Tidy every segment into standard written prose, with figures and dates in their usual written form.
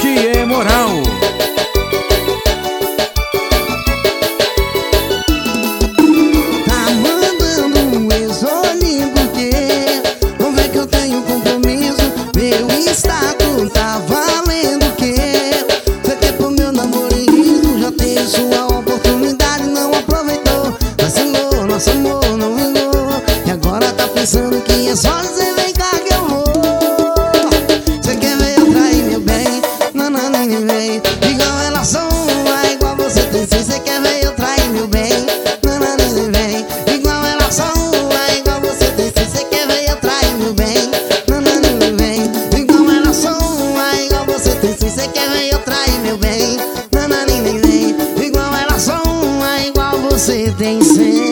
que é moral. Tá mandando um ex-olhinho porque não vê que eu tenho compromisso. Meu estado tá valendo o quê? Você quer pro meu namoro em risco? Já tem sua oportunidade, não aproveitou. Vacilou, nosso amor não vingou. E agora tá pensando que é só dizer vem cá que eu vou. Você quer ver eu trair meu bem? Não, não, nem vem. Igual relação, é igual você tem sim. Você quer ver eu trair meu bem? Não, não, nem vem. Igual relação, é igual você tem sim. Você quer ver eu trair meu bem? Não, não, nem vem. Igual relação, é igual você tem sim. Você quer ver eu trair meu bem? Não, não, nem vem. Igual relação, é igual você tem sim.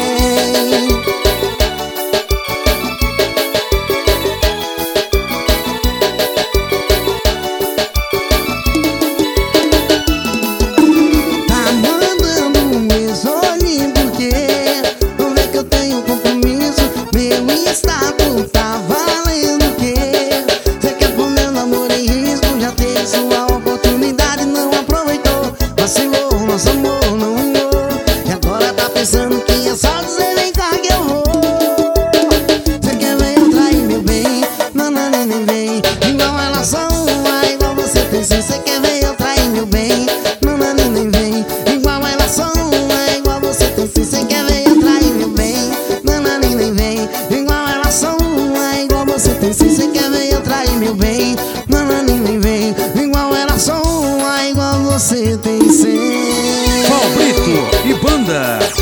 Tá valendo o quê? Você quer pro meu namoro em risco? Já teve sua oportunidade, não aproveitou. Vacilou, nosso amor não vingou. E agora tá pensando que é só dizer vem cá que eu vou. Você quer ver eu trair meu bem? Não, não, nem vem. Igual relação, é igual você tem sim. Você quer ver eu trair meu bem? Não, não, nem vem. Igual relação, é igual você tem sim. Você quer ver eu trair meu bem? Não, não, nem vem. Igual relação, você tem sim, você quer ver eu trair meu bem? Não, não, nem vem. Igual relação, igual você tem sim. Paulo Brito e banda.